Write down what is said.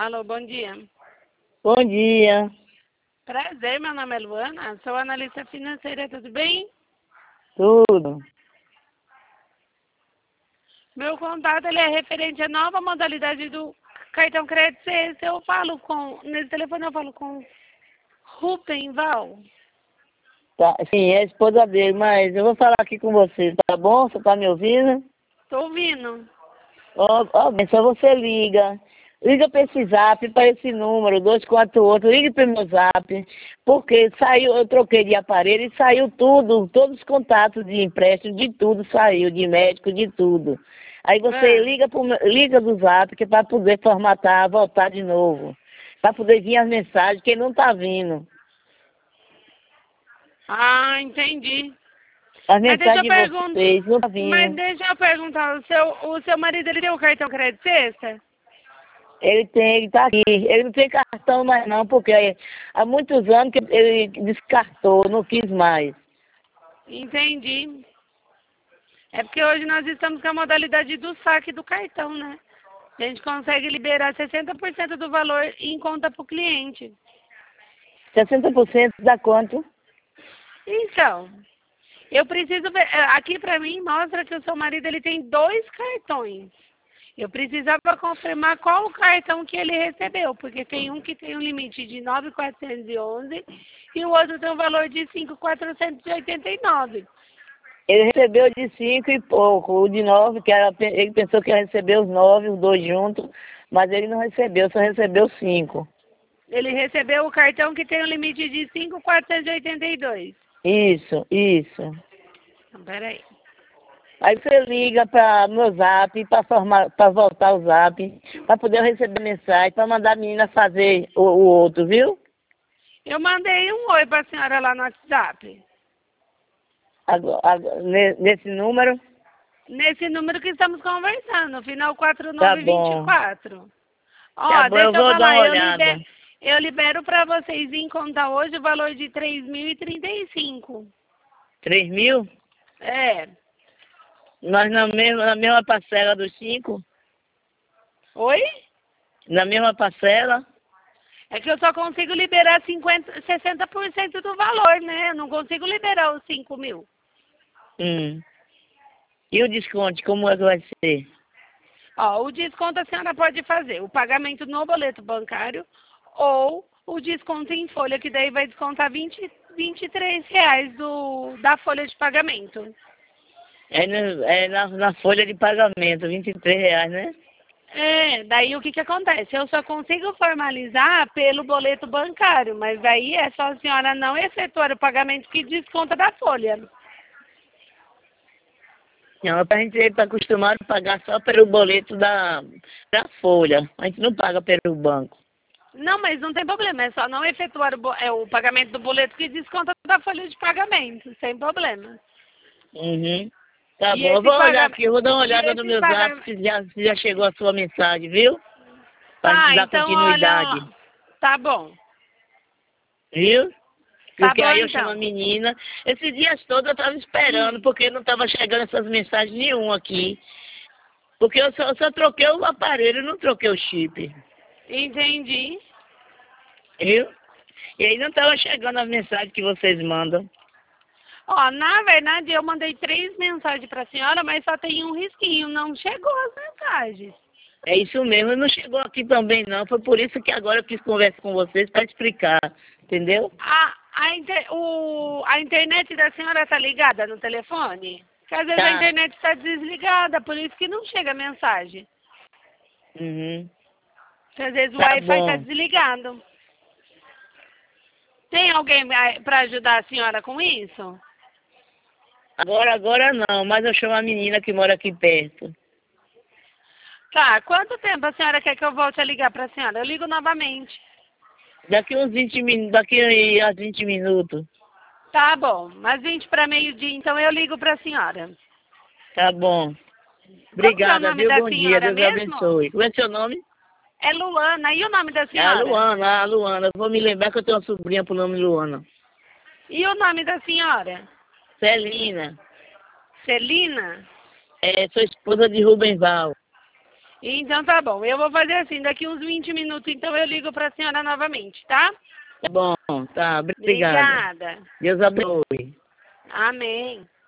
Alô, bom dia. Bom dia. Prazer, meu nome é Luana, sou analista financeira, tudo bem? Tudo. Meu contato ele é referente à nova modalidade do cartão crédito. Nesse telefone eu falo com Rubem Val. Tá, sim, é a esposa dele, mas eu vou falar aqui com você, tá bom? Você tá me ouvindo? Tô ouvindo. Bem, só você liga. Liga para esse zap, para esse número, 248, ligue para o meu zap, porque saiu, eu troquei de aparelho e saiu tudo, todos os contatos de empréstimo, de tudo saiu, de médico, de tudo. Aí você liga do zap, que é para poder formatar, voltar de novo, para poder vir as mensagens, que não tá vindo. Ah, entendi. As Mas deixa mensagens eu de perguntar, vocês não tá mas vindo. deixa eu perguntar, o seu marido ele tem o cartão crédito sexta? Ele tá aqui. Ele não tem cartão mais não, porque há muitos anos que ele descartou, não quis mais. Entendi. É porque hoje nós estamos com a modalidade do saque do cartão, né? A gente consegue liberar 60% do valor em conta para o cliente. 60% dá quanto? Então, eu preciso ver. Aqui para mim mostra que o seu marido ele tem 2 cartões. Eu precisava confirmar qual o cartão que ele recebeu, porque tem um que tem um limite de 9.411 e o outro tem um valor de 5.489. Ele recebeu de 5 e pouco, o de 9, ele pensou que ia receber os 9, os dois juntos, mas ele não recebeu, só recebeu 5. Ele recebeu o cartão que tem um limite de 5.482. Isso, isso. Então, peraí. Aí você liga para meu zap, para voltar o zap, para poder eu receber mensagem, para mandar a menina fazer o outro, viu? Eu mandei um oi para a senhora lá no WhatsApp. Nesse número? Nesse número que estamos conversando, final Tá bom. 4924. Tá Ó, bom, eu deixa eu vou dar falar, uma olhada. eu libero para vocês em conta hoje o valor de 3.035. 3.000? É. Nós na mesma parcela dos 5? Oi? Na mesma parcela? É que eu só consigo liberar 60% do valor, né? Eu não consigo liberar os 5.000. E o desconto, como é que vai ser? Ó, o desconto a senhora pode fazer o pagamento no boleto bancário ou o desconto em folha, que daí vai descontar R$ 23 da folha de pagamento. Na folha de pagamento, R$ 23, né? É, daí o que acontece? Eu só consigo formalizar pelo boleto bancário, mas daí é só a senhora não efetuar o pagamento que desconta da folha. Não, a gente está acostumado a pagar só pelo boleto da folha. A gente não paga pelo banco. Não, mas não tem problema, é só não efetuar o pagamento do boleto que desconta da folha de pagamento, sem problema. Uhum. Tá E bom, eu esse vou olhar pagamento. aqui, eu vou dar uma E olhada no esse meu zap pagamento. se já chegou a sua mensagem, viu? Para a gente Tá, dar então olha. continuidade, Tá bom. viu? Tá Porque bom aí eu chamo a então. menina. Esses dias todos eu estava esperando, porque não estava chegando essas mensagens nenhuma aqui. Porque eu só troquei o aparelho, não troquei o chip, Entendi. viu? E aí não estava chegando as mensagens que vocês mandam. Ó, na verdade eu mandei 3 mensagens pra senhora, mas só tem um risquinho, não chegou as mensagens. É isso mesmo, não chegou aqui também não. Foi por isso que agora eu quis conversar com vocês para explicar, entendeu? A internet da senhora tá ligada no telefone? Porque às vezes a Tá. internet está desligada, por isso que não chega a mensagem. Uhum. Porque às vezes o Tá Wi-Fi está bom. desligado. Tem alguém para ajudar a senhora com isso? Agora não, mas eu chamo a menina que mora aqui perto. Tá, quanto tempo a senhora quer que eu volte a ligar para a senhora? Eu ligo novamente. Daqui uns 20 minutos, daqui a 20 minutos. Tá bom, mas 20 para meio-dia, então eu ligo para a senhora. Tá bom. Como que é o Obrigada, nome viu? da Bom dia, senhora Deus mesmo? abençoe. Como é seu nome? É Luana. E o nome da É a senhora? Luana, a Luana. Eu vou me lembrar que eu tenho uma sobrinha por nome Luana. E o nome da senhora? Celina. Celina? Sou esposa de Rubem Val. Então tá bom. Eu vou fazer assim, daqui uns 20 minutos, então eu ligo para a senhora novamente, tá? Tá bom, tá. Obrigada. Obrigada. Deus abençoe. Amém.